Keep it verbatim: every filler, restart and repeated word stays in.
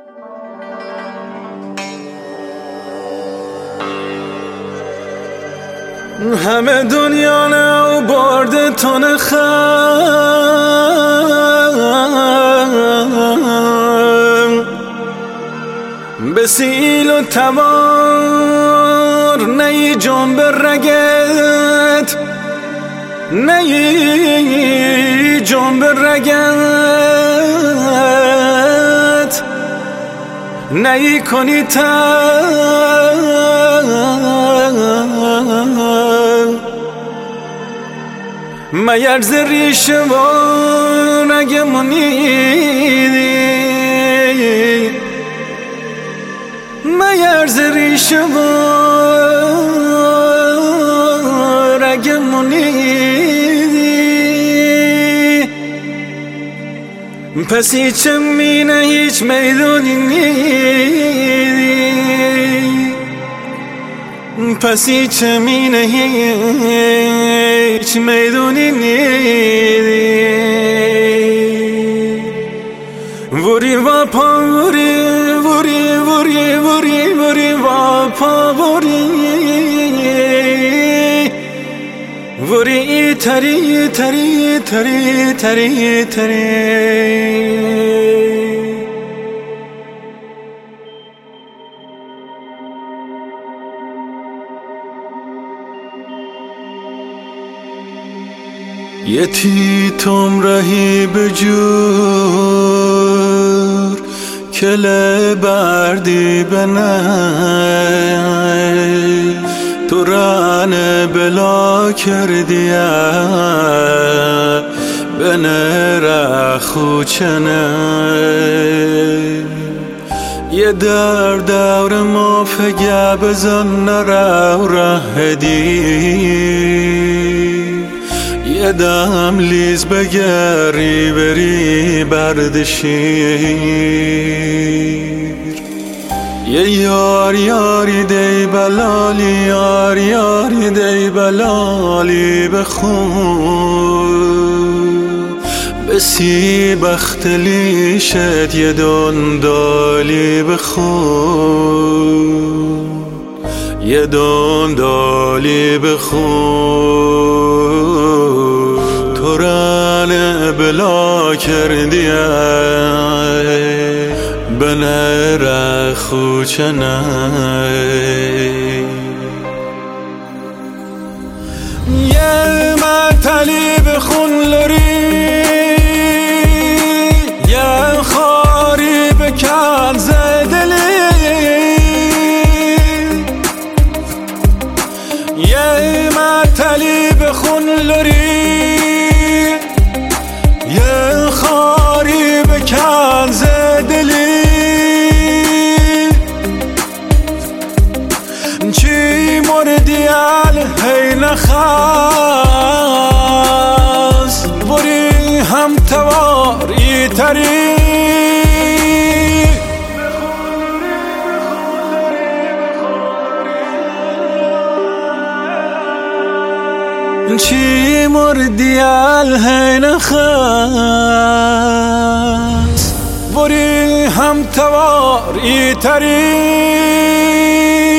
همه دنیا نه برده تن خم بسیل و تبار نی جنب رگت نی جنب رگت نی کنی تن میرز ریشه و نگمونیدی میرز ریشه و نگمونیدی پس هیچ مینه هیچ میدونی نیدی پس هیچ مینه هیچ میدونی نیدی وری و پا وری وری وری وری وری و پا وری وری تری تری تری تری تری یتیتم رهی بجور کله بردی بنه تو رانه بلا کردیه بنه رخو چنه یه در دور ما فگه بزن نرو ره دی یه دم لیز بگری بری بردشیر یه یار یاری دی بلالی یار یاری دی بلالی بخون بسی بختلی شد یه دندالی بخون یه دندالی بخون تو رانه بلا کردیه بنه رخو چنه یه مرتلی بخون لری یه خاری بکن زدلی یه مرتلی بخون لری یه خاری بکن زدلی چی مردی هی نخواست بری هم تواری تری چی مردی هی نخواست بری هم تواری تری